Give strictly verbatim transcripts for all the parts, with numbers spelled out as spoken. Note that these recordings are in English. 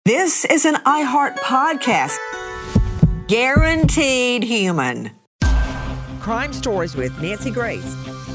This is an iHeart podcast. Guaranteed human. Crime Stories with Nancy Grace.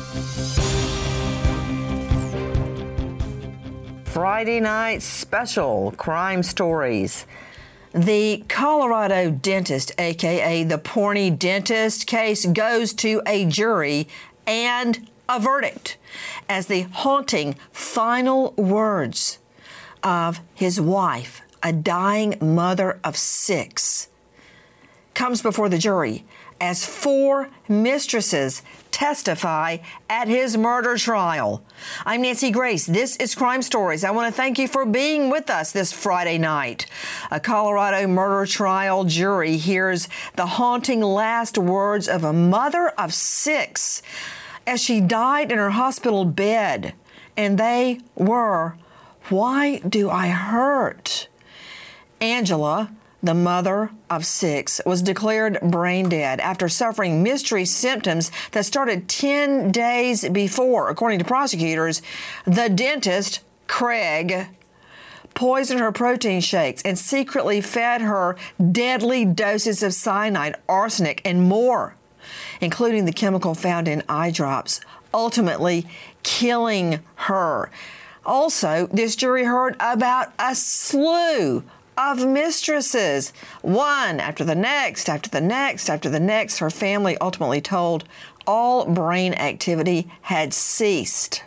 Friday night special Crime Stories. The Colorado dentist, a k a the porny dentist case, goes to a jury and a verdict as the haunting final words of his wife, a dying mother of six, comes before the jury as four mistresses testify at his murder trial. I'm Nancy Grace. This is Crime Stories. I want to thank you for being with us this Friday night. A Colorado murder trial jury hears the haunting last words of a mother of six as she died in her hospital bed. And they were, "Why do I hurt?" Angela, the mother of six, was declared brain dead after suffering mystery symptoms that started ten days before. According to prosecutors, the dentist, Craig, poisoned her protein shakes and secretly fed her deadly doses of cyanide, arsenic, and more, including the chemical found in eye drops, ultimately killing her. Also, this jury heard about a slew of mistresses, one after the next, after the next, after the next. Her family ultimately told all brain activity had ceased.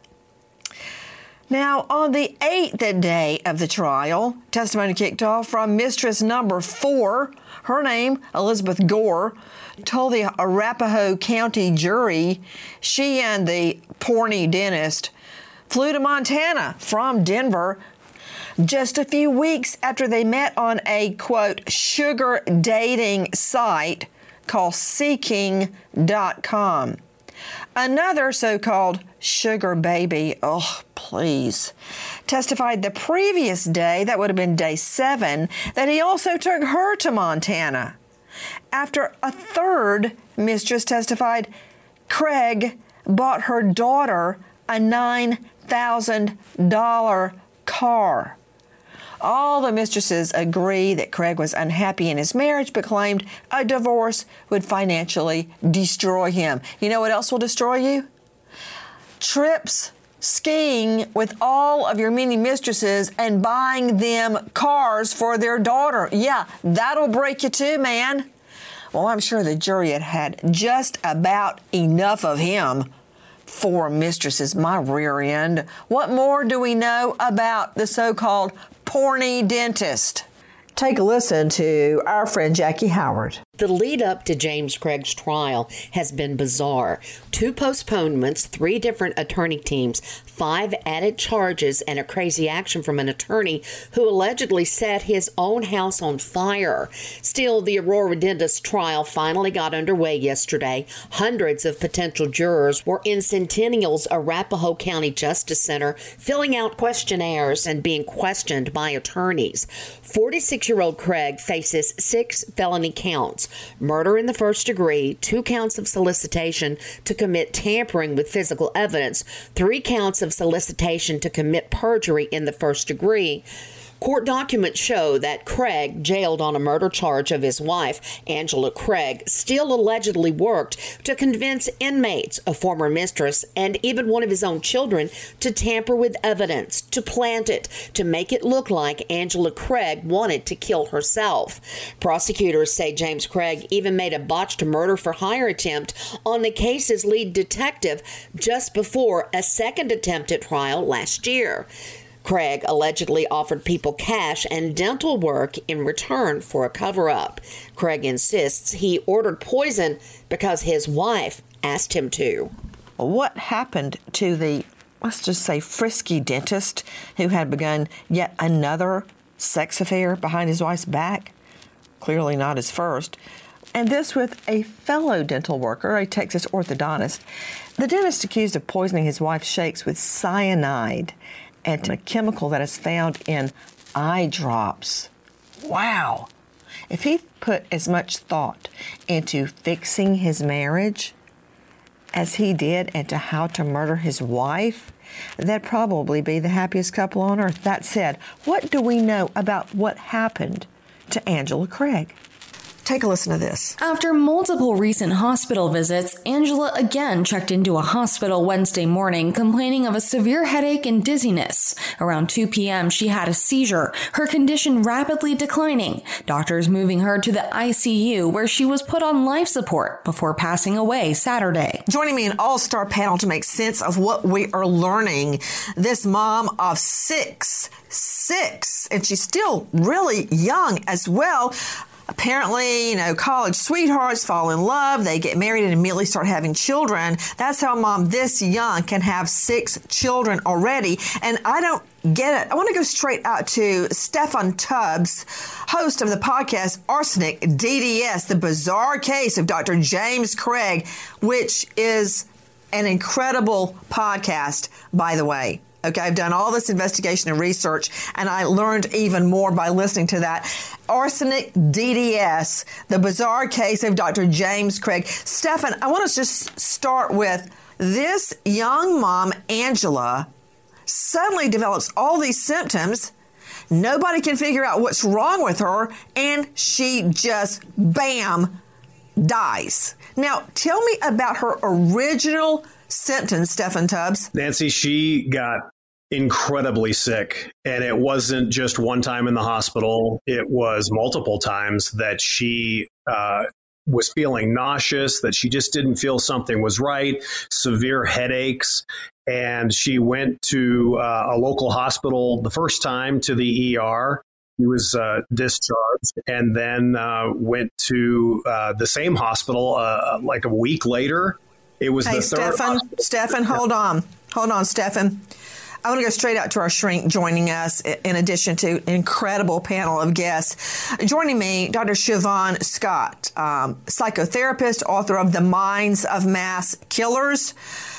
Now, on the eighth day of the trial, testimony kicked off from mistress number four. Her name, Elizabeth Gore, told the Arapahoe County jury she and the porny dentist flew to Montana from Denver just a few weeks after they met on a, quote, sugar dating site called Seeking dot com. Another so-called sugar baby, oh, please, testified the previous day, that would have been day seven, that he also took her to Montana. After a third mistress testified, Craig bought her daughter a nine thousand dollars car. All the mistresses agree that Craig was unhappy in his marriage, but claimed a divorce would financially destroy him. You know what else will destroy you? Trips skiing with all of your many mistresses and buying them cars for their daughter. Yeah, that'll break you too, man. Well, I'm sure the jury had had just about enough of him. Four mistresses, my rear end. What more do we know about the so-called porny dentist? Take a listen to our friend Jackie Howard. The lead up to James Craig's trial has been bizarre. Two postponements, three different attorney teams, five added charges, and a crazy action from an attorney who allegedly set his own house on fire. Still, the Aurora dentist trial finally got underway yesterday. Hundreds of potential jurors were in Centennial's Arapahoe County Justice Center filling out questionnaires and being questioned by attorneys. forty-six-year-old Craig faces six felony counts. Murder in the first degree, two counts of solicitation to commit tampering with physical evidence, three counts of solicitation to commit perjury in the first degree. Court documents show that Craig, jailed on a murder charge of his wife, Angela Craig, still allegedly worked to convince inmates, a former mistress, and even one of his own children to tamper with evidence, to plant it, to make it look like Angela Craig wanted to kill herself. Prosecutors say James Craig even made a botched murder for hire attempt on the case's lead detective just before a second attempt at trial last year. Craig allegedly offered people cash and dental work in return for a cover-up. Craig insists he ordered poison because his wife asked him to. What happened to the, let's just say, frisky dentist who had begun yet another sex affair behind his wife's back? Clearly not his first. And this with a fellow dental worker, a Texas orthodontist. The dentist accused of poisoning his wife's shakes with cyanide, and a chemical that is found in eye drops. Wow. If he put as much thought into fixing his marriage as he did into how to murder his wife, they'd probably be the happiest couple on earth. That said, what do we know about what happened to Angela Craig? Take a listen to this. After multiple recent hospital visits, Angela again checked into a hospital Wednesday morning complaining of a severe headache and dizziness. Around two p.m., she had a seizure, her condition rapidly declining. Doctors moving her to the I C U, where she was put on life support before passing away Saturday. Joining me an all-star panel to make sense of what we are learning, this mom of six, six, and she's still really young as well. Apparently, you know, college sweethearts fall in love, they get married and immediately start having children. That's how a mom this young can have six children already. And I don't get it. I want to go straight out to Stefan Tubbs, host of the podcast Arsenic D D S, the bizarre case of Doctor James Craig, which is an incredible podcast, by the way. Okay, I've done all this investigation and research, and I learned even more by listening to that. Arsenic D D S, the bizarre case of Doctor James Craig. Stefan, I want to just start with this young mom, Angela, suddenly develops all these symptoms. Nobody can figure out what's wrong with her, and she just, bam, dies. Now, tell me about her original symptoms, Stefan Tubbs. Nancy, she got incredibly sick, and it wasn't just one time in the hospital. It was multiple times that she uh, was feeling nauseous, that she just didn't feel something was right, severe headaches. And she went to uh, a local hospital the first time, to the E R. He was uh, discharged, and then uh, went to uh, the same hospital uh, like a week later. It was hey, the third. Stefan, Stefan, hold on. Hold on, Stefan. I want to go straight out to our shrink joining us, in addition to an incredible panel of guests. Joining me, Doctor Siobhan Scott, um, psychotherapist, author of The Minds of Mass Killers.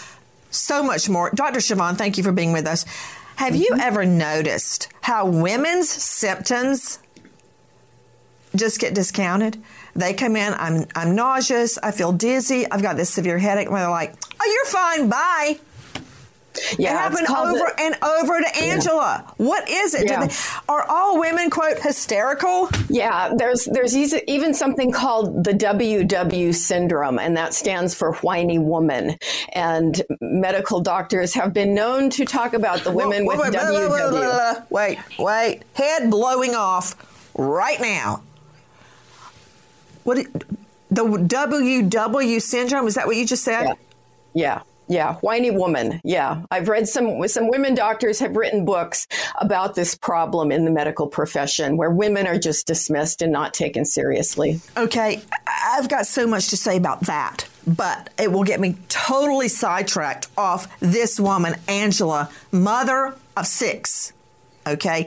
So much more. Doctor Siobhan, thank you for being with us. Have you ever noticed how women's symptoms just get discounted? They come in, I'm I'm nauseous, I feel dizzy, I've got this severe headache, and they're like, oh, you're fine, bye. Yeah, it happened over the, and over to Angela. Yeah. What is it? Yeah. They, are all women, quote, hysterical? Yeah, there's there's even something called the W W syndrome, and that stands for whiny woman. And medical doctors have been known to talk about the women whoa, whoa, with wait, W W. Wait, wait, wait, wait. Head blowing off right now. What? The W W syndrome? Is that what you just said? Yeah. Yeah. Yeah, whiny woman. Yeah, I've read some some women doctors have written books about this problem in the medical profession, where women are just dismissed and not taken seriously. Okay, I've got so much to say about that, but it will get me totally sidetracked off this woman, Angela, mother of six. Okay.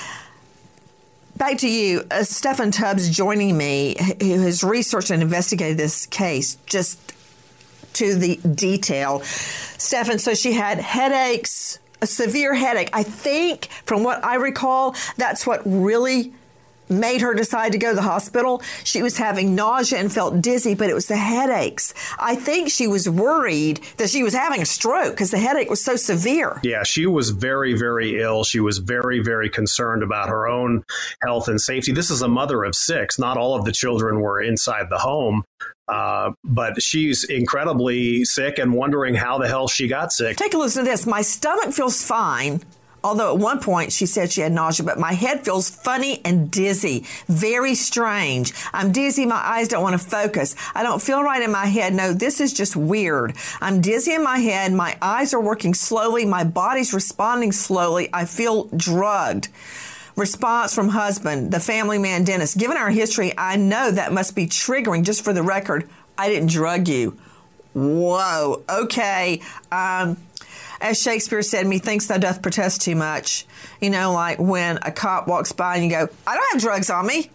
Back to you, uh, Stefan Tubbs joining me, who has researched and investigated this case just to the detail. Stefan, so she had headaches, a severe headache. I think, from what I recall, that's what really made her decide to go to the hospital. She was having nausea and felt dizzy, but it was the headaches. I think she was worried that she was having a stroke because the headache was so severe. Yeah, she was very, very ill. She was very, very concerned about her own health and safety. This is a mother of six. Not all of the children were inside the home. Uh, but she's incredibly sick and wondering how the hell she got sick. Take a listen to this. My stomach feels fine. Although at one point she said she had nausea, but my head feels funny and dizzy. Very strange. I'm dizzy. My eyes don't want to focus. I don't feel right in my head. No, this is just weird. I'm dizzy in my head. My eyes are working slowly. My body's responding slowly. I feel drugged. Response from husband, the family man dentist. Given our history, I know that must be triggering. Just for the record, I didn't drug you. Whoa. Okay. Um... As Shakespeare said, methinks thou doth protest too much. You know, like when a cop walks by and you go, I don't have drugs on me.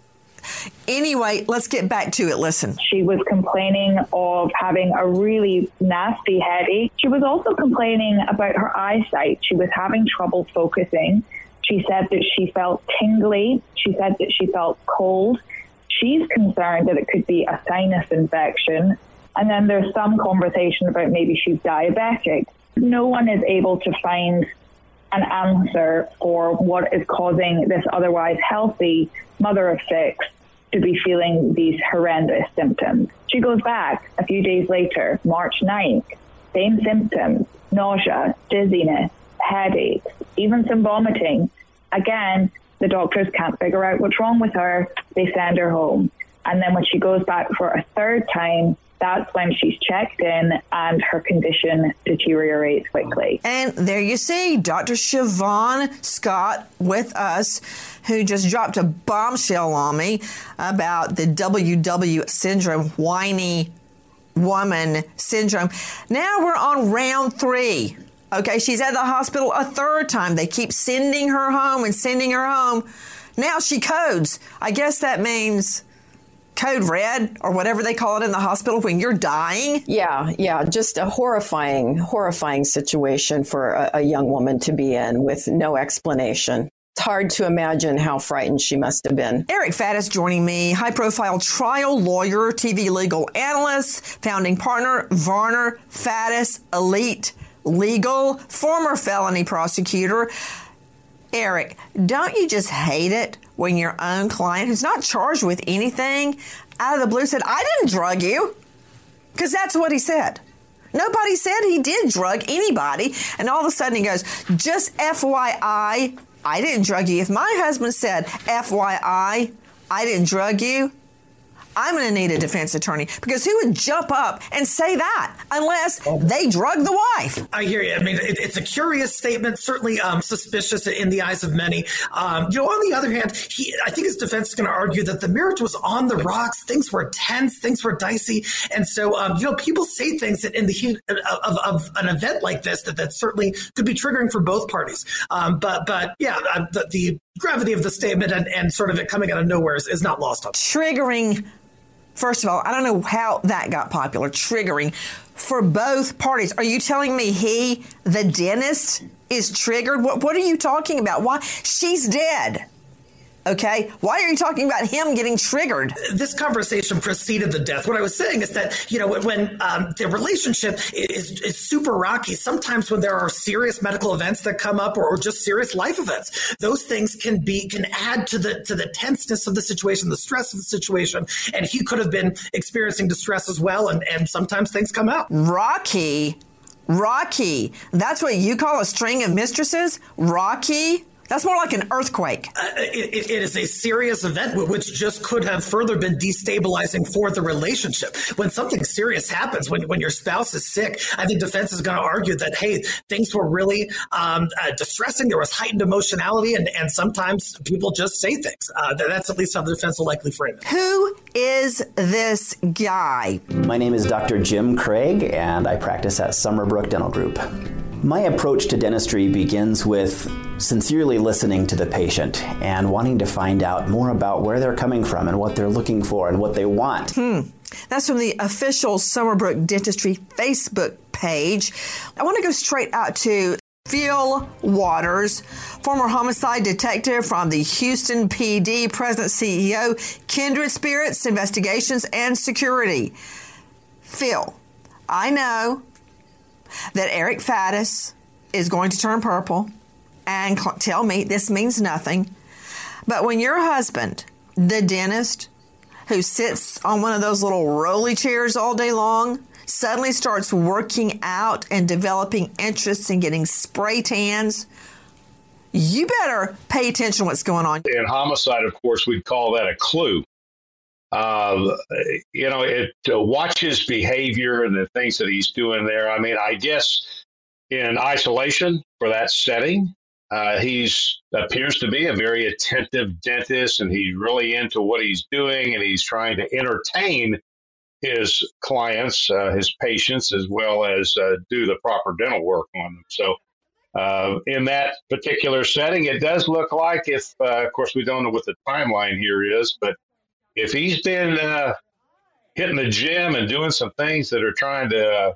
Anyway, let's get back to it. Listen. She was complaining of having a really nasty headache. She was also complaining about her eyesight. She was having trouble focusing. She said that she felt tingly. She said that she felt cold. She's concerned that it could be a sinus infection. And then there's some conversation about maybe she's diabetic. No one is able to find an answer for what is causing this otherwise healthy mother of six to be feeling these horrendous symptoms. She goes back a few days later, March ninth, same symptoms, nausea, dizziness, headaches, even some vomiting. Again, the doctors can't figure out what's wrong with her. They send her home. And then when she goes back for a third time, that's when she's checked in and her condition deteriorates quickly. And there you see Doctor Siobhan Scott with us, who just dropped a bombshell on me about the W W syndrome, whiny woman syndrome. Now we're on round three. Okay, she's at the hospital a third time. They keep sending her home and sending her home. Now she codes. I guess that means code red or whatever they call it in the hospital when you're dying. Yeah, yeah, just a horrifying, horrifying situation for a, a young woman to be in with no explanation. It's hard to imagine how frightened she must have been. Eric Faddis joining me, high-profile trial lawyer, T V legal analyst, founding partner, Varner Faddis Elite Legal, former felony prosecutor. Eric, don't you just hate it when your own client, who's not charged with anything, out of the blue said, I didn't drug you? Because that's what he said. Nobody said he did drug anybody. And all of a sudden he goes, just F Y I, I didn't drug you. If my husband said, F Y I, I didn't drug you, I'm going to need a defense attorney, because who would jump up and say that unless they drug the wife? I hear you. I mean, it, it's a curious statement, certainly um, suspicious in the eyes of many. Um, you know, on the other hand, he, I think his defense is going to argue that the marriage was on the rocks. Things were tense. Things were dicey. And so, um, you know, people say things that in the heat of, of, of an event like this that, that certainly could be triggering for both parties. Um, but, but yeah, uh, the, the gravity of the statement and, and sort of it coming out of nowhere is, is not lost on. Triggering. First of all, I don't know how that got popular. Triggering for both parties. Are you telling me he, the dentist, is triggered? What, what are you talking about? Why? She's dead. Okay, why are you talking about him getting triggered? This conversation preceded the death. What I was saying is that, you know, when um, the relationship is, is super rocky, sometimes when there are serious medical events that come up or, or just serious life events, those things can be can add to the to the tenseness of the situation, the stress of the situation. And he could have been experiencing distress as well. And, and sometimes things come out. Rocky, Rocky. That's what you call a string of mistresses? Rocky? That's more like an earthquake. Uh, it, it is a serious event which just could have further been destabilizing for the relationship. When something serious happens, when, when your spouse is sick, I think defense is going to argue that, hey, things were really um, uh, distressing. There was heightened emotionality, and, and sometimes people just say things. Uh, that's at least how the defense will likely frame it. Who is this guy? My name is Doctor Jim Craig, and I practice at Summerbrook Dental Group. My approach to dentistry begins with sincerely listening to the patient and wanting to find out more about where they're coming from and what they're looking for and what they want. Hmm. That's from the official Summerbrook Dentistry Facebook page. I want to go straight out to Phil Waters, former homicide detective from the Houston P D, present C E O, Kindred Spirits Investigations and Security. Phil, I know that Eric Faddis is going to turn purple and cl- tell me this means nothing. But when your husband, the dentist, who sits on one of those little rolly chairs all day long, suddenly starts working out and developing interests in getting spray tans, you better pay attention to what's going on. In homicide, of course, we'd call that a clue. Uh, you know, it uh, watch his behavior and the things that he's doing there. I mean, I guess in isolation for that setting, uh, he's appears to be a very attentive dentist, and he's really into what he's doing, and he's trying to entertain his clients, uh, his patients, as well as uh, do the proper dental work on them. So uh, in that particular setting, it does look like if, uh, of course, we don't know what the timeline here is, but if he's been uh, hitting the gym and doing some things that are trying to uh,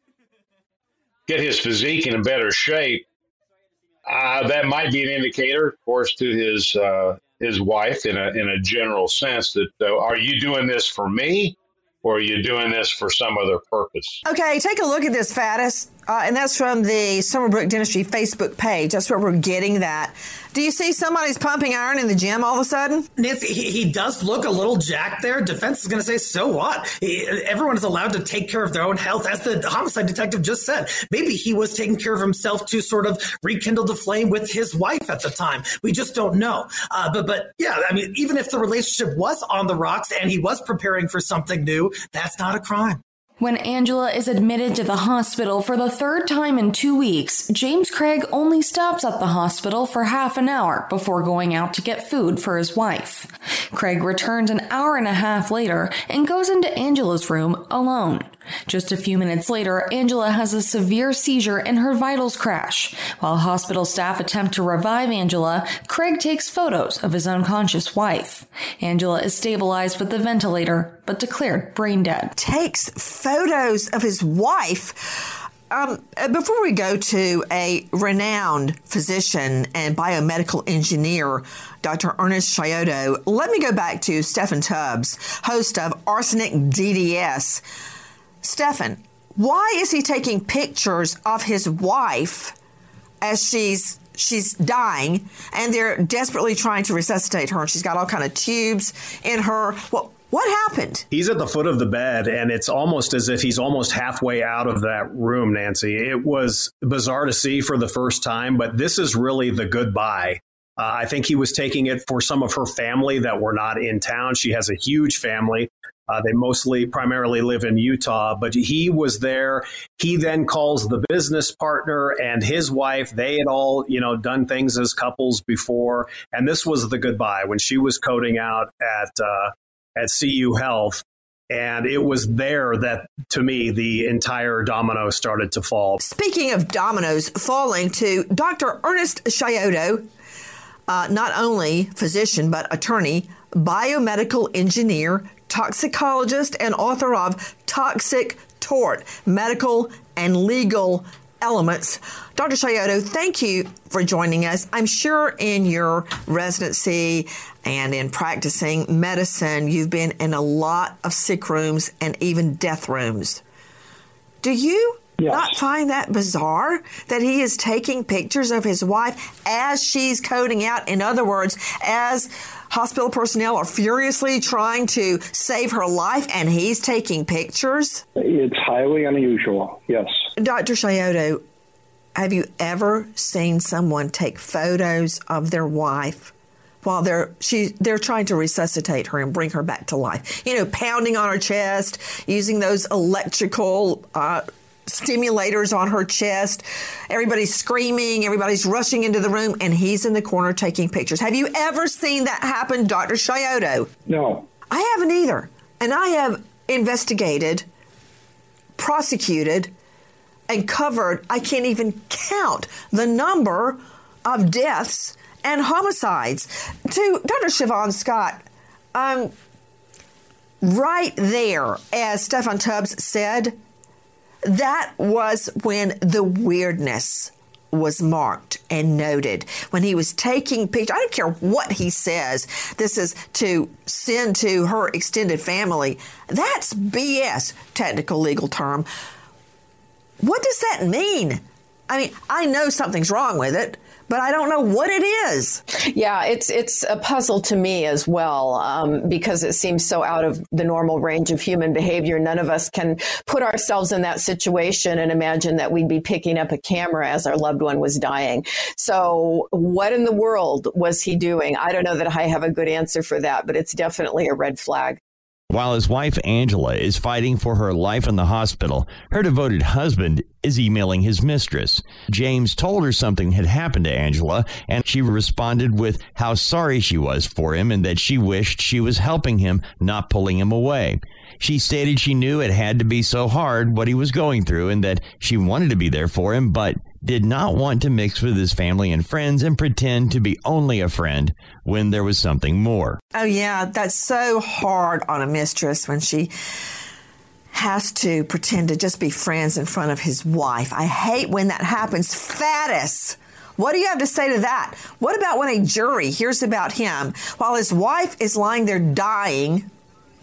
get his physique in a better shape, uh, that might be an indicator, of course, to his uh, his wife in a in a general sense that uh, are you doing this for me, or are you doing this for some other purpose? Okay, take a look at this, Faddis. Uh, and that's from the Summerbrook Dentistry Facebook page. That's where we're getting that. Do you see somebody's pumping iron in the gym all of a sudden? Nancy, he, he does look a little jacked there. Defense is going to say, so what? He, everyone is allowed to take care of their own health. As the homicide detective just said, maybe he was taking care of himself to sort of rekindle the flame with his wife at the time. We just don't know. Uh, but, but yeah, I mean, even if the relationship was on the rocks and he was preparing for something new, that's not a crime. When Angela is admitted to the hospital for the third time in two weeks, James Craig only stops at the hospital for half an hour before going out to get food for his wife. Craig returns an hour and a half later and goes into Angela's room alone. Just a few minutes later, Angela has a severe seizure and her vitals crash. While hospital staff attempt to revive Angela, Craig takes photos of his unconscious wife. Angela is stabilized with the ventilator, but declared brain dead. Takes photos of his wife. Um, before we go to a renowned physician and biomedical engineer, Doctor Ernest Scioto, let me go back to Stephan Tubbs, host of Arsenic D D S. Stephan, why is he taking pictures of his wife as she's she's dying and they're desperately trying to resuscitate her? And she's got all kind of tubes in her. Well, what happened? He's at the foot of the bed, and it's almost as if he's almost halfway out of that room, Nancy. It was bizarre to see for the first time, but this is really the goodbye. Uh, I think he was taking it for some of her family that were not in town. She has a huge family. Uh, they mostly primarily live in Utah, but he was there. He then calls the business partner and his wife. They had all, you know, done things as couples before. And this was the goodbye when she was coding out at uh, at C U Health. And it was there that, to me, the entire domino started to fall. Speaking of dominoes falling, to Doctor Ernest Scioto, uh, not only physician, but attorney, biomedical engineer, toxicologist, and author of Toxic Tort, Medical and Legal Elements. Doctor Scioto, thank you for joining us. I'm sure in your residency and in practicing medicine, you've been in a lot of sick rooms and even death rooms. Do you yes. not find that bizarre that he is taking pictures of his wife as she's coding out? In other words, as hospital personnel are furiously trying to save her life and he's taking pictures? It's highly unusual, yes. Doctor Scioto, have you ever seen someone take photos of their wife while they're she they're trying to resuscitate her and bring her back to life? You know, pounding on her chest, using those electrical uh, stimulators on her chest. Everybody's screaming, everybody's rushing into the room, and he's in the corner taking pictures. Have you ever seen that happen, Doctor Scioto? No. I haven't either. And I have investigated, prosecuted, and covered, I can't even count the number of deaths and homicides. To Doctor Siobhan Scott, um, right there, as Stephan Tubbs said, that was when the weirdness was marked and noted. When he was taking pictures, I don't care what he says, this is to send to her extended family. That's B S, technical legal term. What does that mean? I mean, I know something's wrong with it, but I don't know what it is. Yeah, it's it's a puzzle to me as well, um, because it seems so out of the normal range of human behavior. None of us can put ourselves in that situation and imagine that we'd be picking up a camera as our loved one was dying. So what in the world was he doing? I don't know that I have a good answer for that, but it's definitely a red flag. While his wife, Angela, is fighting for her life in the hospital, her devoted husband is emailing his mistress. James told her something had happened to Angela, and she responded with how sorry she was for him and that she wished she was helping him, not pulling him away. She stated she knew it had to be so hard what he was going through and that she wanted to be there for him, but did not want to mix with his family and friends and pretend to be only a friend when there was something more. Oh, yeah, that's so hard on a mistress when she has to pretend to just be friends in front of his wife. I hate when that happens. Faddis, what do you have to say to that? What about when a jury hears about him while his wife is lying there dying?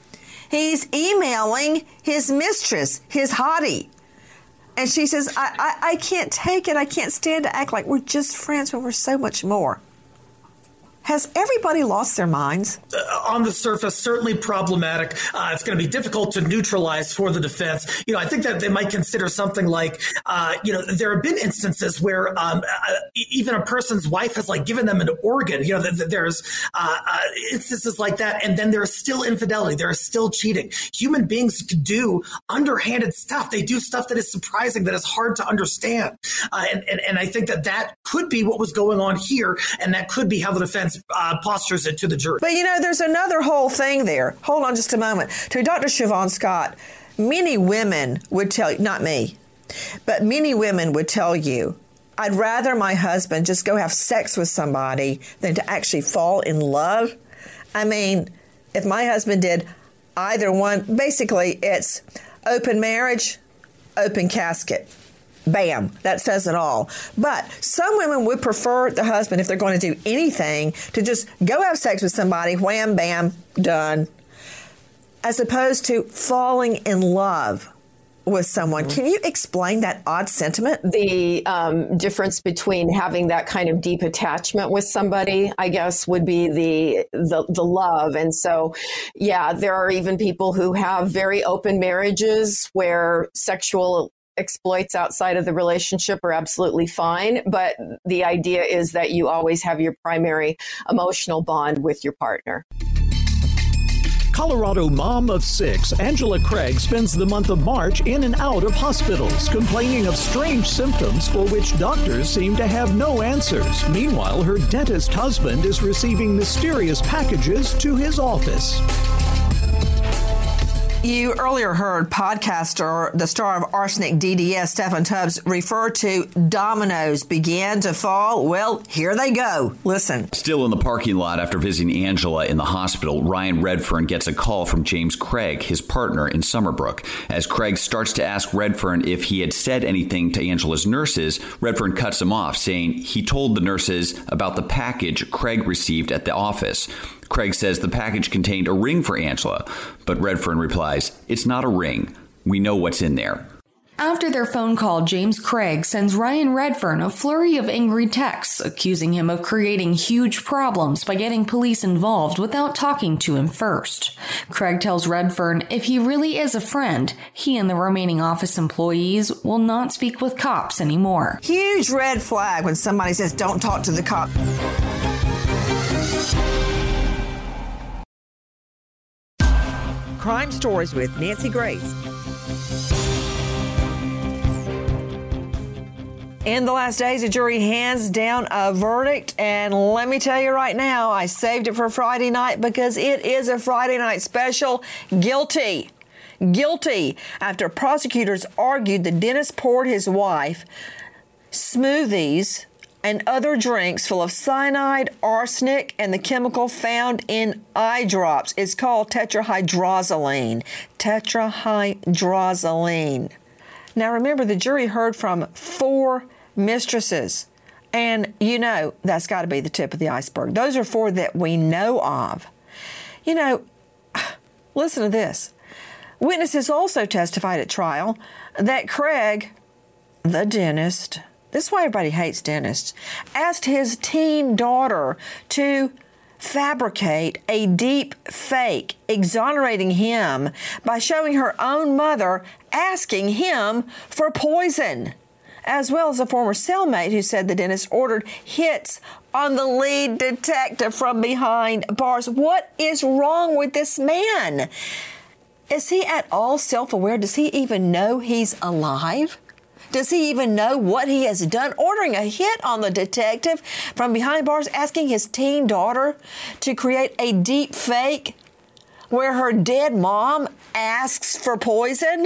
He's emailing his mistress, his hottie. And she says, I, I, I can't take it. I can't stand to act like we're just friends when we're so much more. Has everybody lost their minds? Uh, on the surface, certainly problematic. Uh, it's going to be difficult to neutralize for the defense. You know, I think that they might consider something like, uh, you know, there have been instances where um, uh, even a person's wife has like given them an organ. You know, th- th- there's uh, uh, instances like that, and then there's still infidelity. There is still cheating. Human beings do underhanded stuff. They do stuff that is surprising, that is hard to understand. Uh, and, and, and I think that that could be what was going on here, and that could be how the defense Uh, postures it to the jury. But, you know, there's another whole thing there. Hold on just a moment. To Doctor Siobhan Scott, many women would tell you, not me, but many women would tell you, I'd rather my husband just go have sex with somebody than to actually fall in love. I mean, if my husband did either one, basically it's open marriage, open casket. Bam, that says it all. But some women would prefer the husband, if they're going to do anything, to just go have sex with somebody, wham, bam, done, as opposed to falling in love with someone. Mm-hmm. Can you explain that odd sentiment? The um, difference between having that kind of deep attachment with somebody, I guess, would be the, the the love. And so, yeah, there are even people who have very open marriages where sexual exploits outside of the relationship are absolutely fine. But the idea is that you always have your primary emotional bond with your partner. Colorado mom of six, Angela Craig, spends the month of March in and out of hospitals, complaining of strange symptoms for which doctors seem to have no answers. Meanwhile, her dentist husband is receiving mysterious packages to his office. You earlier heard podcaster, the star of Arsenic D D S, Stephen Tubbs, refer to dominoes began to fall. Well, here they go. Listen. Still in the parking lot after visiting Angela in the hospital, Ryan Redfern gets a call from James Craig, his partner in Summerbrook. As Craig starts to ask Redfern if he had said anything to Angela's nurses, Redfern cuts him off, saying he told the nurses about the package Craig received at the office. Craig says the package contained a ring for Angela, but Redfern replies, "It's not a ring. We know what's in there." After their phone call, James Craig sends Ryan Redfern a flurry of angry texts, accusing him of creating huge problems by getting police involved without talking to him first. Craig tells Redfern if he really is a friend, he and the remaining office employees will not speak with cops anymore. Huge red flag when somebody says, don't talk to the cop. Crime Stories with Nancy Grace. In the last days, a jury hands down a verdict, and let me tell you right now, I saved it for Friday night because it is a Friday night special. Guilty. Guilty after prosecutors argued the dentist poured his wife smoothies and other drinks full of cyanide, arsenic, and the chemical found in eye drops. It's called tetrahydrozoline. Tetrahydrozoline. Now remember, the jury heard from four mistresses. And you know, that's got to be the tip of the iceberg. Those are four that we know of. You know, listen to this. Witnesses also testified at trial that Craig, the dentist, this is why everybody hates dentists, asked his teen daughter to fabricate a deep fake, exonerating him by showing her own mother asking him for poison, as well as a former cellmate who said the dentist ordered hits on the lead detective from behind bars. What is wrong with this man? Is he at all self-aware? Does he even know he's alive? Does he even know what he has done? Ordering a hit on the detective from behind bars, asking his teen daughter to create a deep fake where her dead mom asks for poison?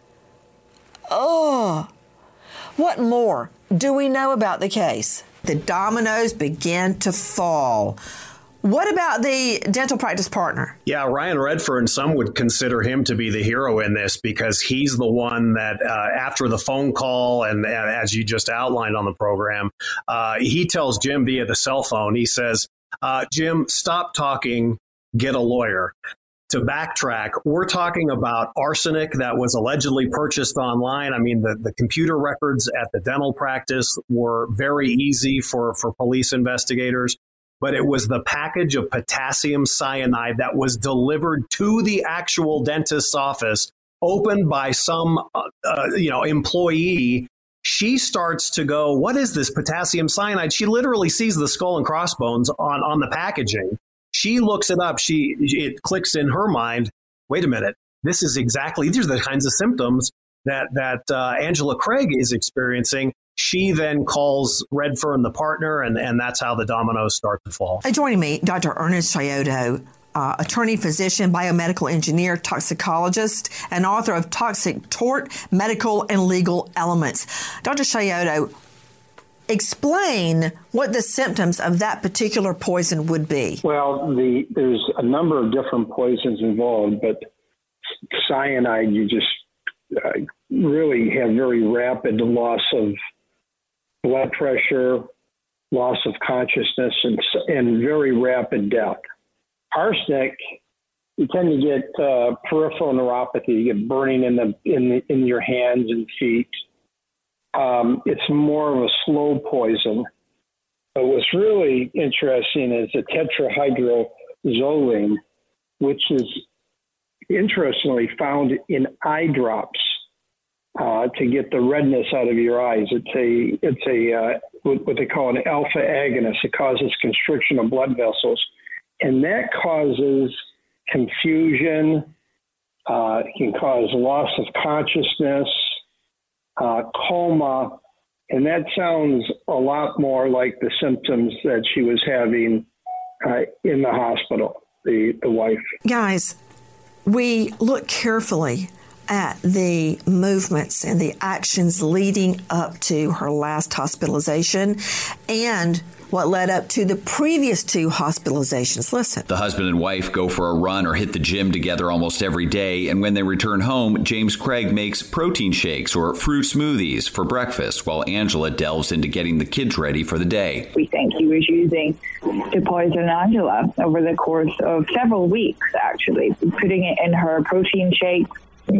Oh, what more do we know about the case? The dominoes began to fall. What about the dental practice partner? Yeah, Ryan Redfern, some would consider him to be the hero in this because he's the one that uh, after the phone call and, and as you just outlined on the program, uh, he tells Jim via the cell phone, he says, uh, Jim, stop talking, get a lawyer. to backtrack, we're talking about arsenic that was allegedly purchased online. I mean, the, the computer records at the dental practice were very easy for, for police investigators, but it was the package of potassium cyanide that was delivered to the actual dentist's office, opened by some, uh, uh, you know, employee. She starts to go, what is this potassium cyanide? She literally sees the skull and crossbones on, on the packaging. She looks it up. She it clicks in her mind. Wait a minute. This is exactly these are the kinds of symptoms that that uh, Angela Craig is experiencing. She then calls Redfern, the partner, and, and that's how the dominoes start to fall. Hey, joining me, Doctor Ernest Scioto, uh, attorney, physician, biomedical engineer, toxicologist, and author of Toxic Tort, Medical and Legal Elements. Doctor Scioto, explain what the symptoms of that particular poison would be. Well, the, there's a number of different poisons involved, but cyanide, you just uh, really have very rapid loss of blood pressure, loss of consciousness, and, and very rapid death. Arsenic, you tend to get uh, peripheral neuropathy, you get burning in the in the, in your hands and feet. Um, it's more of a slow poison. But what's really interesting is the tetrahydrozoline, which is interestingly found in eye drops uh, to get the redness out of your eyes. It's a it's a uh, what they call an alpha agonist. It causes constriction of blood vessels, and that causes confusion. Uh, it can cause loss of consciousness. Uh, coma, and that sounds a lot more like the symptoms that she was having uh, in the hospital, the, the wife. Guys, we look carefully at the movements and the actions leading up to her last hospitalization and what led up to the previous two hospitalizations. Listen. The husband and wife go for a run or hit the gym together almost every day, and when they return home, James Craig makes protein shakes or fruit smoothies for breakfast, while Angela delves into getting the kids ready for the day. We think he was using to poison Angela over the course of several weeks, actually, putting it in her protein shakes,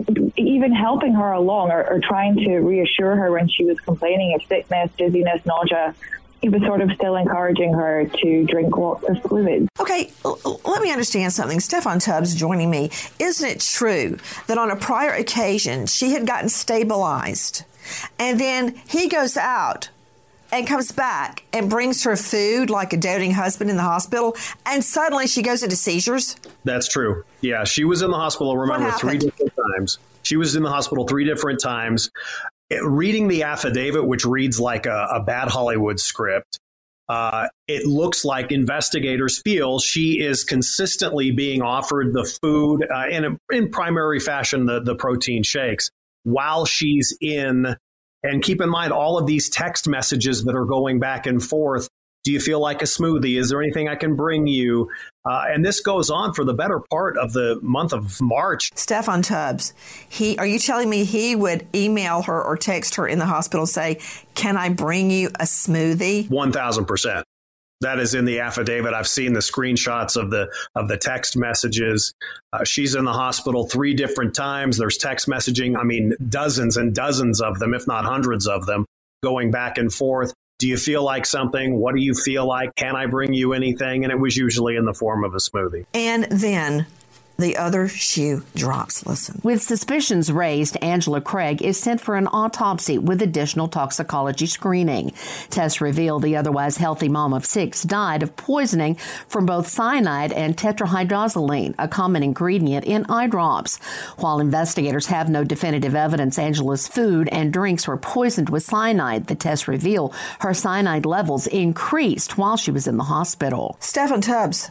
even helping her along or, or trying to reassure her when she was complaining of sickness, dizziness, nausea. He was sort of still encouraging her to drink lots of fluids. Okay, l- let me understand something. Stefan Tubbs joining me. Isn't it true that on a prior occasion she had gotten stabilized and then he goes out and comes back and brings her food like a doting husband in the hospital, and suddenly she goes into seizures? That's true. Yeah, she was in the hospital, remember, three different times. She was in the hospital three different times. Reading the affidavit, which reads like a, a bad Hollywood script, uh, it looks like investigators feel she is consistently being offered the food uh, in, in primary fashion, the, the protein shakes, while she's in. And keep in mind all of these text messages that are going back and forth. Do you feel like a smoothie? Is there anything I can bring you? Uh, and this goes on for the better part of the month of March. Stefan Tubbs, he, are you telling me he would email her or text her in the hospital and say, can I bring you a smoothie? one thousand percent. That is in the affidavit. I've seen the screenshots of the of the text messages. Uh, she's in the hospital three different times. There's text messaging. I mean, dozens and dozens of them, if not hundreds of them, going back and forth. Do you feel like something? What do you feel like? Can I bring you anything? And it was usually in the form of a smoothie. And then the other shoe drops. Listen. With suspicions raised, Angela Craig is sent for an autopsy with additional toxicology screening. Tests reveal the otherwise healthy mom of six died of poisoning from both cyanide and tetrahydrozoline, a common ingredient in eye drops. While investigators have no definitive evidence Angela's food and drinks were poisoned with cyanide, the tests reveal her cyanide levels increased while she was in the hospital. Stefan Tubbs,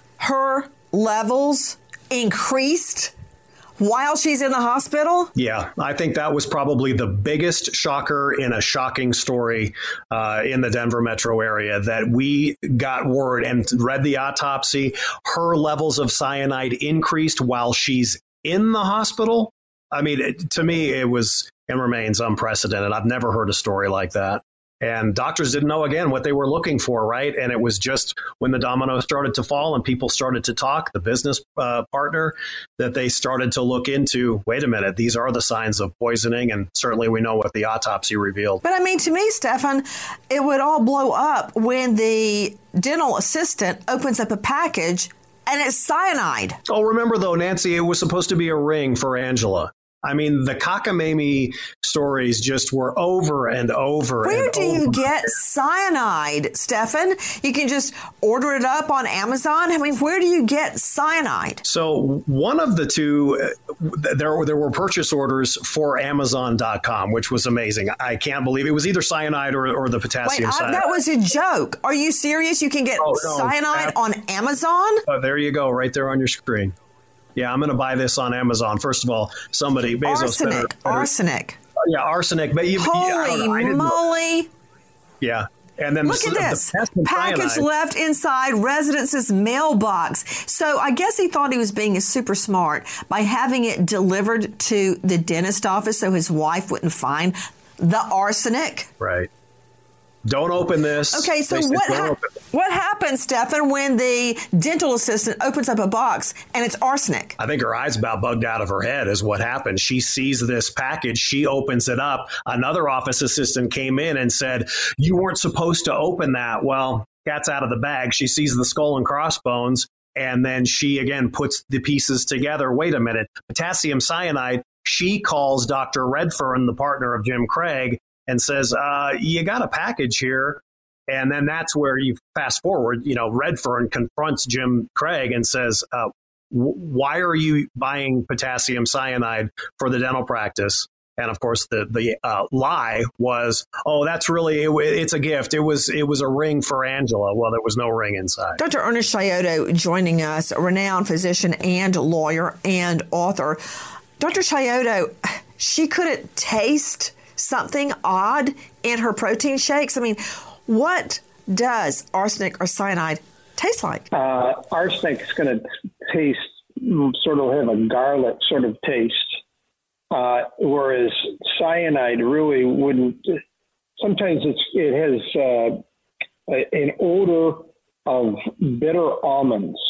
her levels increased while she's in the hospital? Yeah, I think that was probably the biggest shocker in a shocking story uh, in the Denver metro area, that we got word and read the autopsy. Her levels of cyanide increased while she's in the hospital. I mean, it, to me, it was and remains unprecedented. I've never heard a story like that. And doctors didn't know, again, what they were looking for, right? And it was just when the dominoes started to fall and people started to talk, the business uh, partner, that they started to look into, wait a minute, these are the signs of poisoning. And certainly we know what the autopsy revealed. But I mean, to me, Stefan, it would all blow up when the dental assistant opens up a package and it's cyanide. Oh, remember, though, Nancy, it was supposed to be a ring for Angela. I mean, the cockamamie stories just were over and over Where and do over. you get cyanide, Stefan? You can just order it up on Amazon. I mean, where do you get cyanide? So one of the two, uh, there, there were purchase orders for Amazon dot com, which was amazing. I can't believe it was either cyanide or, or the potassium Wait, I, cyanide. that was a joke. Are you serious? You can get Oh, no, cyanide that- on Amazon? Oh, there you go, right there on your screen. Yeah, I'm going to buy this on Amazon. First of all, somebody, Bezos. Arsenic. better- better- Arsenic. Yeah, arsenic. But you, Holy I don't know, I didn't know. moly. Yeah. And then Look the, at this. the potassium Package cyanide- left inside residence's mailbox. So I guess he thought he was being super smart by having it delivered to the dentist office so his wife wouldn't find the arsenic. Right. Don't open this. Okay, so They said, what "Don't ha- open it." what happens, Stefan, when the dental assistant opens up a box and it's arsenic? I think her eyes about bugged out of her head is what happened. She sees this package. She opens it up. Another office assistant came in and said, you weren't supposed to open that. Well, cat's out of the bag. She sees the skull and crossbones. And then she, again, puts the pieces together. Wait a minute. Potassium cyanide. She calls Doctor Redfern, the partner of Jim Craig, and says, uh, you got a package here. And then that's where you fast forward, you know, Redfern confronts Jim Craig and says, uh, w- why are you buying potassium cyanide for the dental practice? And of course, the the uh, lie was, oh, that's really, it, it's a gift. It was it was a ring for Angela. Well, there was no ring inside. Doctor Ernest Scioto joining us, a renowned physician and lawyer and author. Doctor Scioto, she couldn't taste something odd in her protein shakes. I mean, what does arsenic or cyanide taste like? Uh, arsenic is going to taste, sort of have a garlic sort of taste, uh, whereas cyanide really wouldn't. Sometimes it's, it has uh, a, an odor of bitter almonds.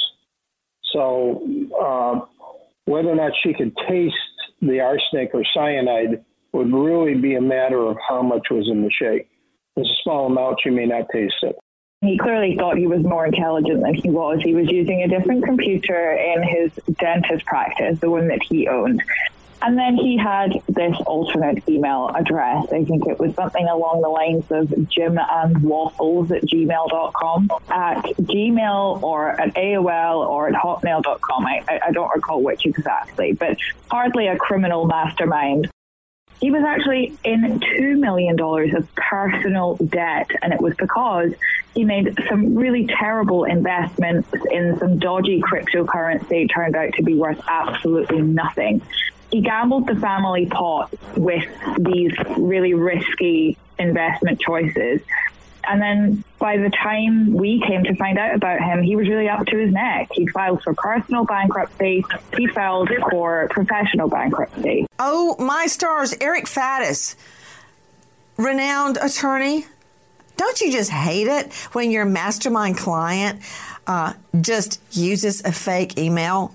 So uh, whether or not she could taste the arsenic or cyanide would really be a matter of how much was in the shake. If it's a small amount, you may not taste it. He clearly thought he was more intelligent than he was. He was using a different computer in his dentist practice, the one that he owned. And then he had this alternate email address. I think it was something along the lines of jim and waffles at gmail dot com. At Gmail or at A O L or at hotmail dot com. I, I don't recall which exactly, but hardly a criminal mastermind. He was actually in two million dollars of personal debt, and it was because he made some really terrible investments in some dodgy cryptocurrency. It turned out to be worth absolutely nothing. He gambled the family pot with these really risky investment choices. And then by the time we came to find out about him, he was really up to his neck. He filed for personal bankruptcy. He filed for professional bankruptcy. Oh, my stars, Eric Faddis, renowned attorney. Don't you just hate it when your mastermind client uh, just uses a fake email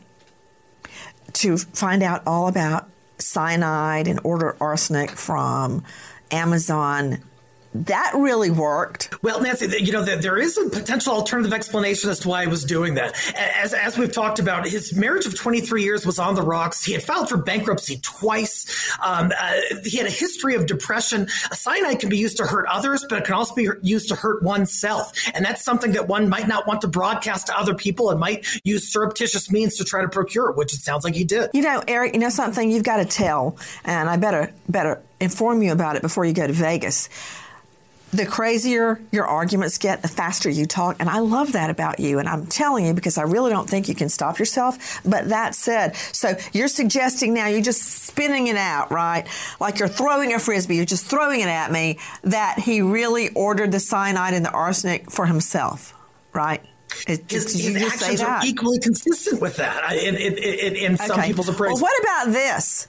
to find out all about cyanide and order arsenic from Amazon? That really worked. Well, Nancy, you know, there is a potential alternative explanation as to why he was doing that. As as we've talked about, his marriage of twenty-three years was on the rocks. He had filed for bankruptcy twice. Um, uh, he had a history of depression. A cyanide can be used to hurt others, but it can also be used to hurt oneself. And that's something that one might not want to broadcast to other people and might use surreptitious means to try to procure, which it sounds like he did. You know, Eric, you know something you've got to tell, and I better better inform you about it before you go to Vegas. The crazier your arguments get, the faster you talk. And I love that about you. And I'm telling you because I really don't think you can stop yourself. But that said, so you're suggesting now, you're just spinning it out, right? Like you're throwing a Frisbee. You're just throwing it at me that he really ordered the cyanide and the arsenic for himself, right? It, his did you his just say actions that? are equally consistent with that in, in, in, in some Okay. people's appraisal. Well, what about this?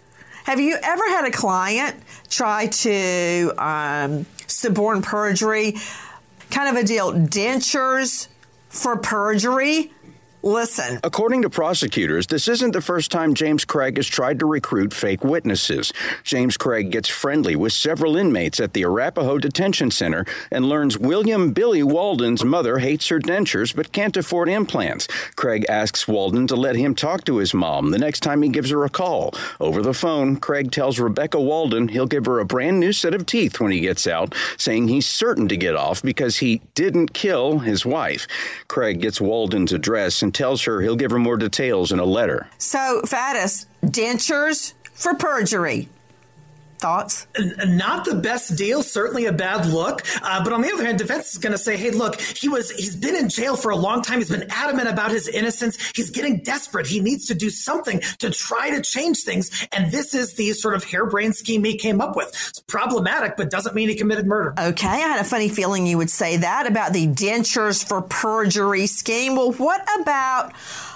Have you ever had a client try to um, suborn perjury? Kind of a deal, dentures for perjury? Listen. According to prosecutors, this isn't the first time James Craig has tried to recruit fake witnesses. James Craig gets friendly with several inmates at the Arapahoe Detention Center and learns William Billy Walden's mother hates her dentures but can't afford implants. Craig asks Walden to let him talk to his mom the next time he gives her a call. Over the phone, Craig tells Rebecca Walden he'll give her a brand new set of teeth when he gets out, saying he's certain to get off because he didn't kill his wife. Craig gets Walden's address and tells her he'll give her more details in a letter. So, Faddis, dentures for perjury. Thoughts? Not the best deal, certainly a bad look. Uh, but on the other hand, defense is going to say, hey, look, he was, he's been in jail for a long time. He's been adamant about his innocence. He's getting desperate. He needs to do something to try to change things. And this is the sort of harebrained scheme he came up with. It's problematic, but doesn't mean he committed murder. Okay, I had a funny feeling you would say that about the dentures for perjury scheme. Well, what about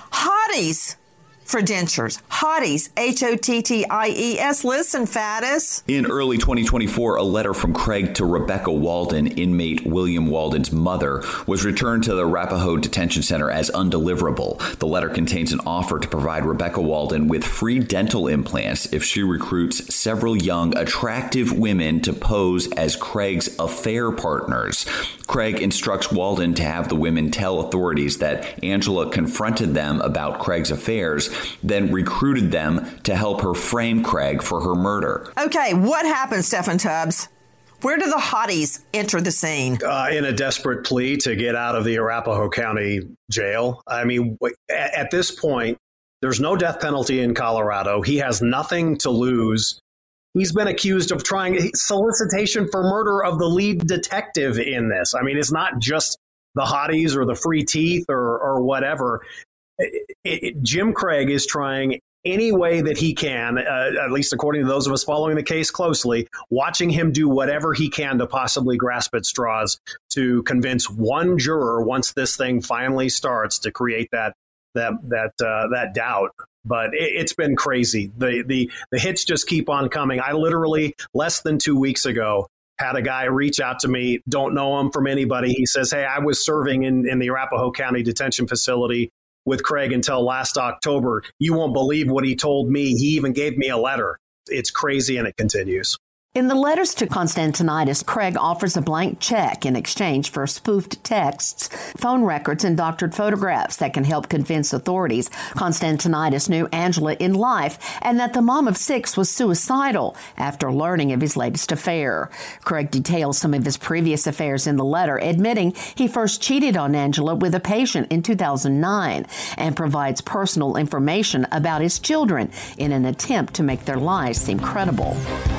hotties for dentures? Hotties, H O T T I E S. Listen, Faddis. In early twenty twenty-four, a letter from Craig to Rebecca Walden, inmate William Walden's mother, was returned to the Arapahoe Detention Center as undeliverable. The letter contains an offer to provide Rebecca Walden with free dental implants if she recruits several young, attractive women to pose as Craig's affair partners. Craig instructs Walden to have the women tell authorities that Angela confronted them about Craig's affairs, then recruited them to help her frame Craig for her murder. Okay, what happened, Stephen Tubbs? Where do the hotties enter the scene? Uh, in a desperate plea to get out of the Arapahoe County jail. I mean, at this point, there's no death penalty in Colorado. He has nothing to lose. He's been accused of trying solicitation for murder of the lead detective in this. I mean, it's not just the hotties or the free teeth or, or whatever. It, it, Jim Craig is trying any way that he can, uh, at least according to those of us following the case closely, watching him do whatever he can to possibly grasp at straws to convince one juror once this thing finally starts to create that that that uh, that doubt. But it, it's been crazy. The, the the hits just keep on coming. I literally, less than two weeks ago, had a guy reach out to me, don't know him from anybody. He says, hey, I was serving in, in the Arapahoe County Detention Facility with Craig until last October. You won't believe what he told me. He even gave me a letter. It's crazy, and it continues. In the letters to Constantinides, Craig offers a blank check in exchange for spoofed texts, phone records, and doctored photographs that can help convince authorities Constantinides knew Angela in life and that the mom of six was suicidal after learning of his latest affair. Craig details some of his previous affairs in the letter, admitting he first cheated on Angela with a patient in two thousand nine, and provides personal information about his children in an attempt to make their lies seem credible.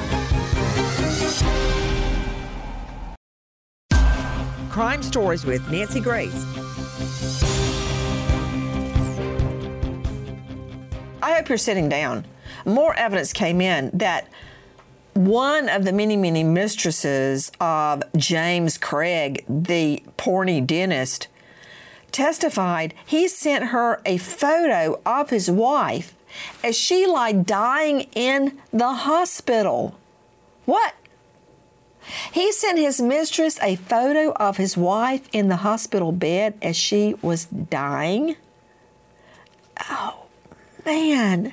Crime Stories with Nancy Grace. I hope you're sitting down. More evidence came in that one of the many, many mistresses of James Craig, the porny dentist, testified he sent her a photo of his wife as she lay dying in the hospital. What? He sent his mistress a photo of his wife in the hospital bed as she was dying. Oh, man.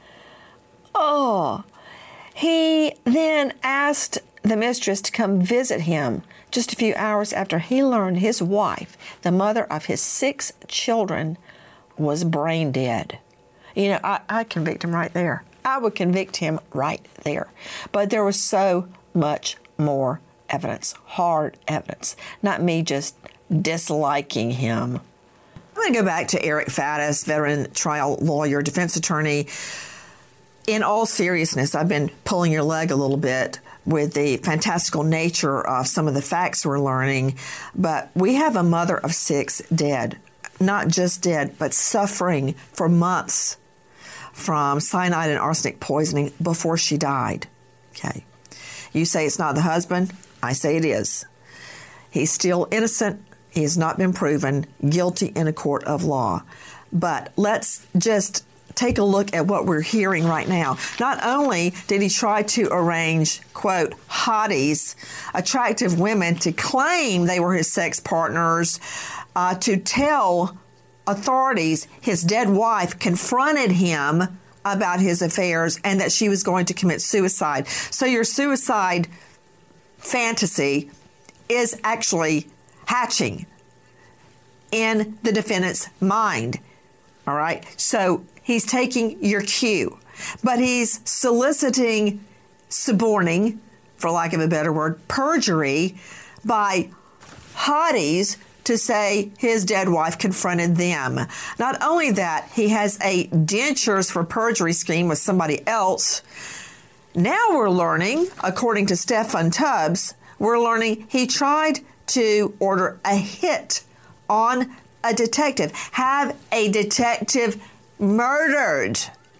Oh. He then asked the mistress to come visit him just a few hours after he learned his wife, the mother of his six children, was brain dead. You know, I, I'd convict him right there. I would convict him right there. But there was so much more evidence, hard evidence, not me just disliking him. I'm going to go back to Eric Faddis, veteran trial lawyer, defense attorney. In all seriousness, I've been pulling your leg a little bit with the fantastical nature of some of the facts we're learning, but we have a mother of six dead, not just dead, but suffering for months from cyanide and arsenic poisoning before she died. Okay. You say it's not the husband. I say it is. He's still innocent. He has not been proven guilty in a court of law. But let's just take a look at what we're hearing right now. Not only did he try to arrange, quote, hotties, attractive women to claim they were his sex partners, uh, to tell authorities his dead wife confronted him about his affairs and that she was going to commit suicide. So your suicide fantasy is actually hatching in the defendant's mind. All right. So he's taking your cue, but he's soliciting, suborning, for lack of a better word, perjury by hotties to say his dead wife confronted them. Not only that, he has a dentures for perjury scheme with somebody else. Now we're learning, according to Stefan Tubbs, we're learning he tried to order a hit on a detective, have a detective murdered.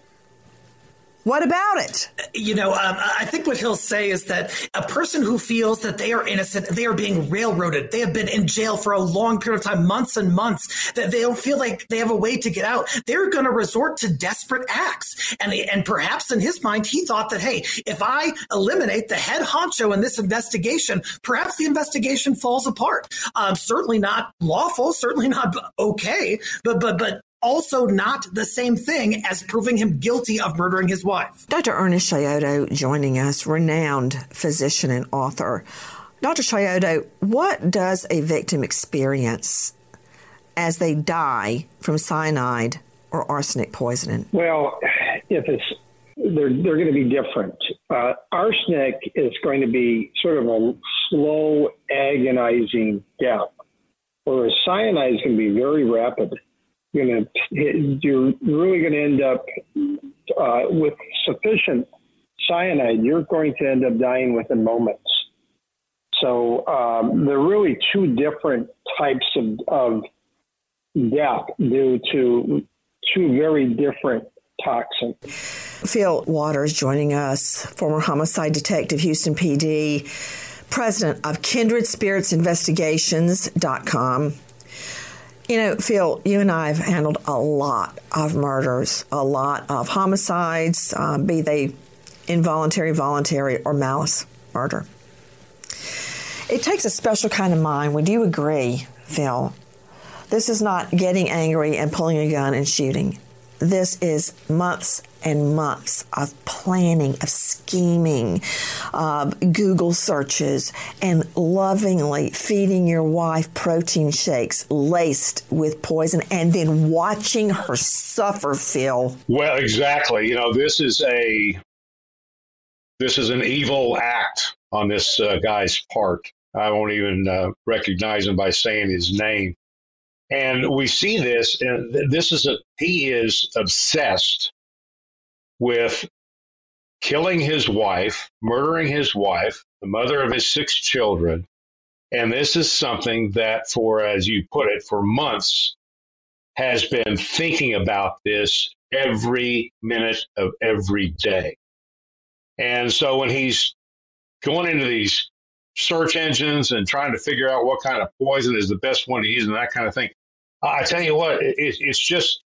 What about it? You know, um, I think what he'll say is that a person who feels that they are innocent, they are being railroaded, they have been in jail for a long period of time, months and months, that they don't feel like they have a way to get out, they're going to resort to desperate acts. And, and perhaps in his mind, he thought that, hey, if I eliminate the head honcho in this investigation, perhaps the investigation falls apart. Um, certainly not lawful, certainly not okay, but but but. Also not the same thing as proving him guilty of murdering his wife. Doctor Ernest Scioto joining us, renowned physician and author. Doctor Scioto, what does a victim experience as they die from cyanide or arsenic poisoning? Well, if it's they're they're going to be different. Uh, arsenic is going to be sort of a slow, agonizing death, whereas cyanide is going to be very rapid. You're, gonna, you're really going to end up uh, with sufficient cyanide, you're going to end up dying within moments. So um, they're really two different types of, of death due to two very different toxins. Phil Waters joining us, former homicide detective, Houston P D, president of Kindred Spirits Investigations dot com. You know, Phil, you and I have handled a lot of murders, a lot of homicides, uh, be they involuntary, voluntary, or malice murder. It takes a special kind of mind. Would you agree, Phil? This is not getting angry and pulling a gun and shooting. This is months and months of planning, of scheming, of Google searches, and lovingly feeding your wife protein shakes laced with poison and then watching her suffer, Phil. Well, exactly. You know, this is a this is an evil act on this uh, guy's part. I won't even uh, recognize him by saying his name. And we see this, and this is a, he is obsessed with killing his wife, murdering his wife, the mother of his six children. And this is something that for, as you put it, for months has been thinking about this every minute of every day. And so when he's going into these search engines and trying to figure out what kind of poison is the best one to use and that kind of thing, I tell you what, it, it's just,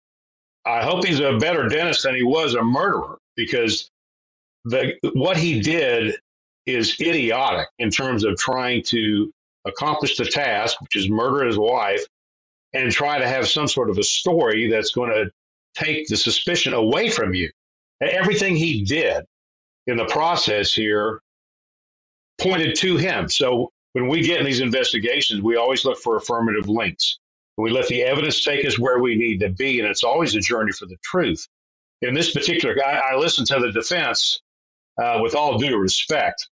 I hope he's a better dentist than he was a murderer, because the what he did is idiotic in terms of trying to accomplish the task, which is murder his wife, and try to have some sort of a story that's going to take the suspicion away from you. Everything he did in the process here pointed to him. So when we get in these investigations, we always look for affirmative links. We let the evidence take us where we need to be, and it's always a journey for the truth. In this particular guy, I listened to the defense uh, with all due respect.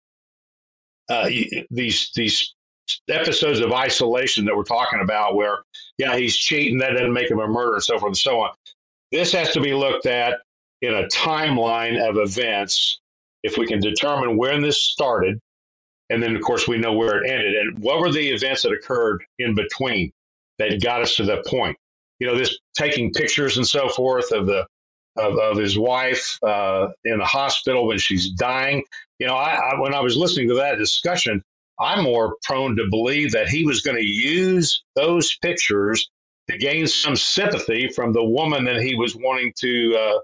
Uh, these these episodes of isolation that we're talking about, where yeah, he's cheating, that doesn't make him a murderer, and so forth and so on. This has to be looked at in a timeline of events. If we can determine when this started, and then of course we know where it ended, and what were the events that occurred in between that got us to that point. You know, this taking pictures and so forth of the of, of his wife uh, in the hospital when she's dying. You know, I, I, when I was listening to that discussion, I'm more prone to believe that he was going to use those pictures to gain some sympathy from the woman that he was wanting to uh,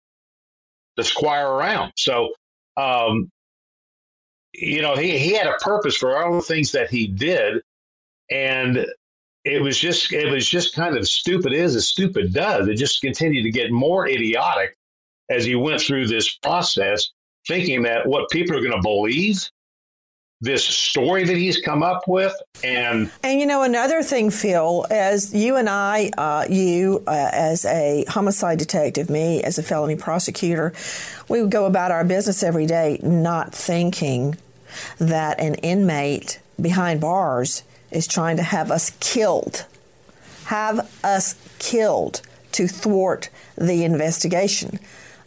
to squire around. So, um, you know, he, he had a purpose for all the things that he did, and it was just it was just kind of stupid is as stupid does. It just continued to get more idiotic as he went through this process, thinking that what people are going to believe, this story that he's come up with. And and you know, another thing, Phil, as you and I, uh, you uh, as a homicide detective, me as a felony prosecutor, we would go about our business every day not thinking that an inmate behind bars is trying to have us killed, have us killed to thwart the investigation.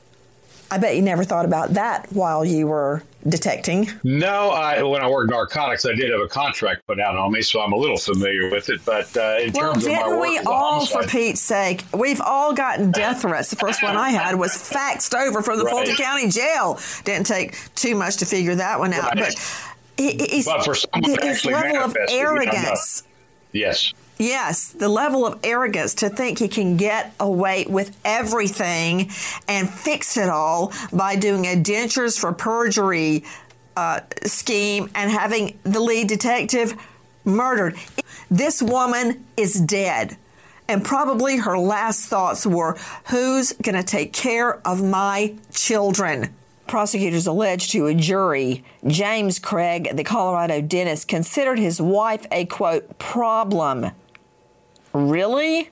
I bet you never thought about that while you were detecting. No, I, when I worked narcotics, I did have a contract put out on me, so I'm a little familiar with it. But uh, in well, terms of my didn't work we as a all, homicide, for Pete's sake, we've all gotten death threats. The first one I had was faxed over from the Right. Fulton County Jail. Didn't take too much to figure that one out. Right. But he, he's, but for someone to his actually level of manifest it, we don't know. arrogance. Yes. Yes, the level of arrogance to think he can get away with everything and fix it all by doing a dentures for perjury uh, scheme and having the lead detective murdered. This woman is dead. And probably her last thoughts were, who's going to take care of my children? Prosecutors alleged to a jury James Craig, the Colorado dentist, considered his wife a, quote, problem. Really?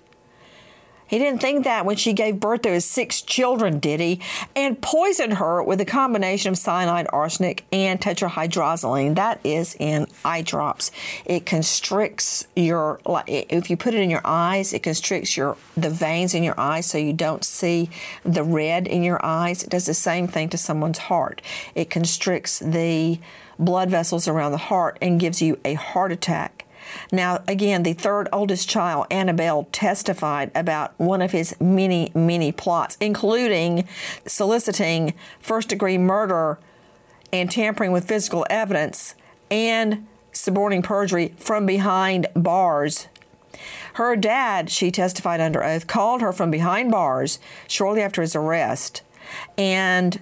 He didn't think that when she gave birth to his six children, did he? And poisoned her with a combination of cyanide, arsenic, and tetrahydrozoline. That is in eye drops. It constricts your, if you put it in your eyes, it constricts your the veins in your eyes so you don't see the red in your eyes. It does the same thing to someone's heart. It constricts the blood vessels around the heart and gives you a heart attack. Now, again, the third oldest child, Annabelle, testified about one of his many, many plots, including soliciting first-degree murder and tampering with physical evidence and suborning perjury from behind bars. Her dad, she testified under oath, called her from behind bars shortly after his arrest and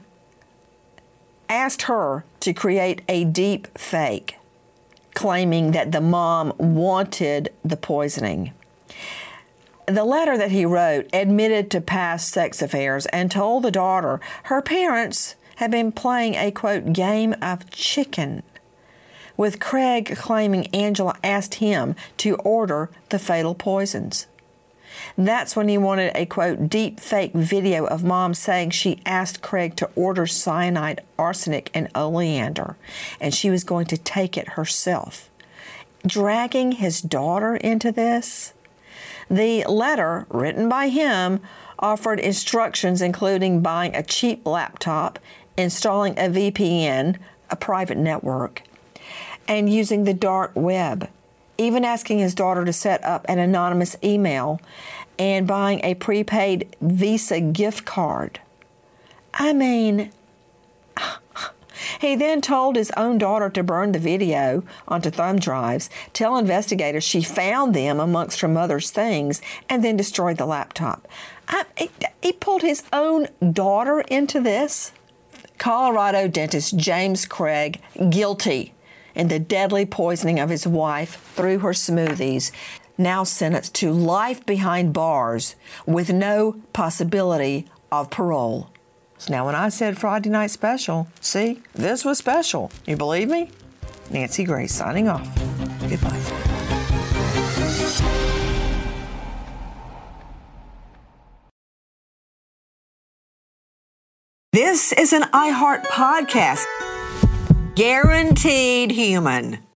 asked her to create a deep fake, claiming that the mom wanted the poisoning. The letter that he wrote admitted to past sex affairs and told the daughter her parents had been playing a, quote, game of chicken, with Craig claiming Angela asked him to order the fatal poisons. That's when he wanted a, quote, deep fake video of mom saying she asked Craig to order cyanide, arsenic, and oleander, and she was going to take it herself. Dragging his daughter into this? The letter, written by him, offered instructions including buying a cheap laptop, installing a V P N, a private network, and using the dark web, even asking his daughter to set up an anonymous email and buying a prepaid Visa gift card. I mean, he then told his own daughter to burn the video onto thumb drives, tell investigators she found them amongst her mother's things, and then destroyed the laptop. I, he, he pulled his own daughter into this. Colorado dentist James Craig, guilty in the deadly poisoning of his wife through her smoothies, now sentenced to life behind bars with no possibility of parole. Now, when I said Friday night special, see, this was special. You believe me? Nancy Grace signing off. Goodbye. This is an iHeart podcast. Guaranteed human.